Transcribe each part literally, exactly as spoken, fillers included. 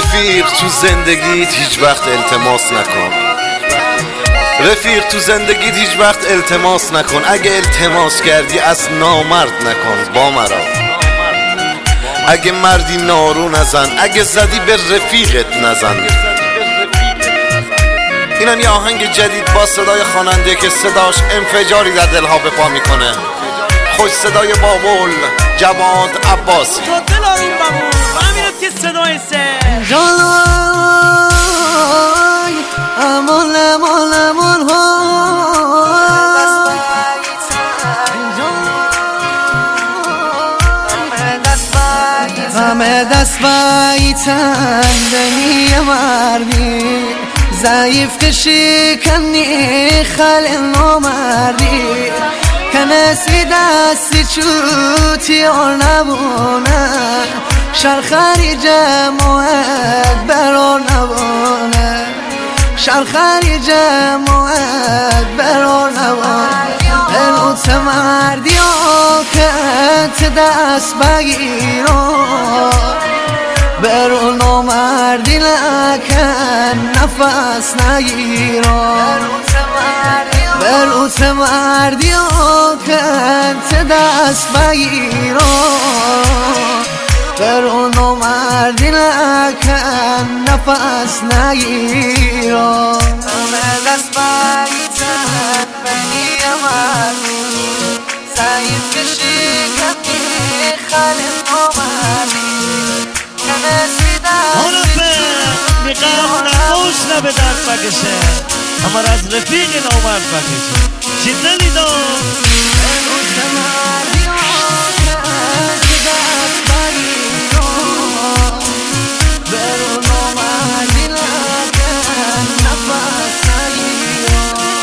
رفیق تو زندگیت هیچ وقت التماس نکن. رفیق تو زندگیت هیچ وقت التماس نکن. اگه التماس کردی از نامرد نکن با مرا. اگه مردی نارو نزن، اگه زدی به رفیقت نزن. اینم یه آهنگ جدید با صدای خواننده که صداش انفجاری در دلها به پا میکنه. خوش صدای بابول جواد عباسی. تو دل آروم بابول و همینه که صدای سه جانای امان امان امان همه دست بایتن دنی مردی ضعیف کشی کنی خل نامردی کنسی دستی چوتی اور نبونه شرخری جمعت برار نبونه شرخری جمعت برار نبونه الوت مردی ها که دست بگیرو برون مردی لکن نفس نگیرو بروت مردی ها که دست بگیرو برون مردی لکن نفس نگیرو دست بگیتن بنی مردی ضعیف کشی کمی خل نامردی کنسی دستی نقاب نقوش نبه درد بکشه اما از رفیق نامرد بکشه چی نلیدم بروت مردی ها که دست بگیرو برون مردی لکن نفس نگیرو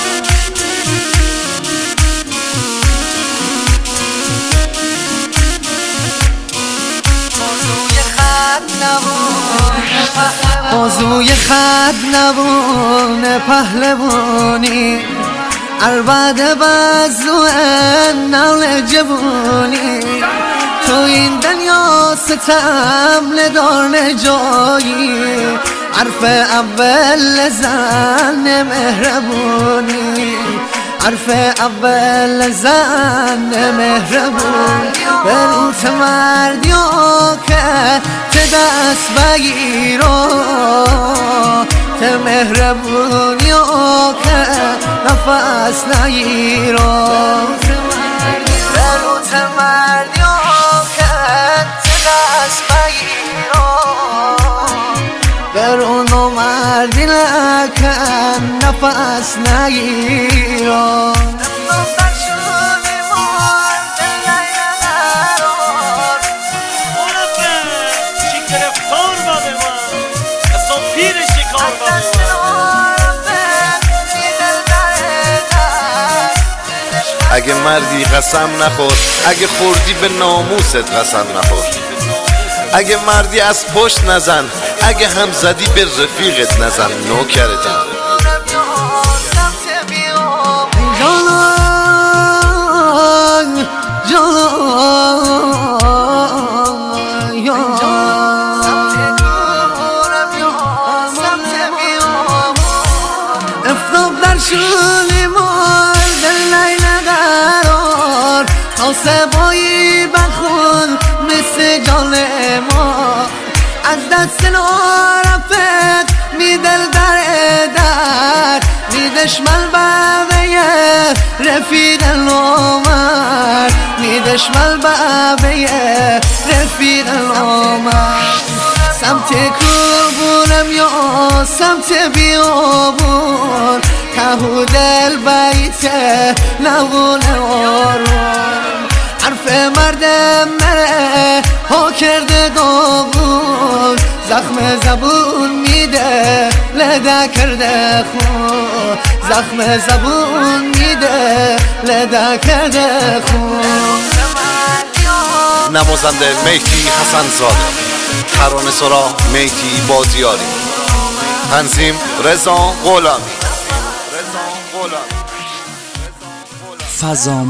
موضوع خد نبونه پهلوانی عربد بزو نول جوانی تو این دنیا ستم ندار نجایی عرف اول زن مهربونی عرف اول زن مهربون بروت مردیو که ته دست بگیرو ته مهربونیو که نفس نگیرو بروت مردیو که ته دست بگیرو برون مردی لکن نفس نگیرو اگه مردی قسم نخور، اگه خوردی به ناموست قسم نخور. اگه مردی از پشت نزن، اگه هم زدی به رفیقت نزن. نوکرتم جانان جانان افتاب در شولی مال دل لیل قرار حاسبایی بخون مثل جان ما از دست نارفت میدل در در میدشمل بابه رفیق نامر میدشمل بابه رفیق نامر سمت کوبونم یا سمت بیابون کهو دل بیته نبونه آرون حرف مردم مره ها کرده داغون زخم زبون میده لده کرده خون زخم زبون میده لده کرده خون نوازنده میتی حسن زاده، ترانه سرا میتی بازیاری، تنظیم رضا غلامی. فضا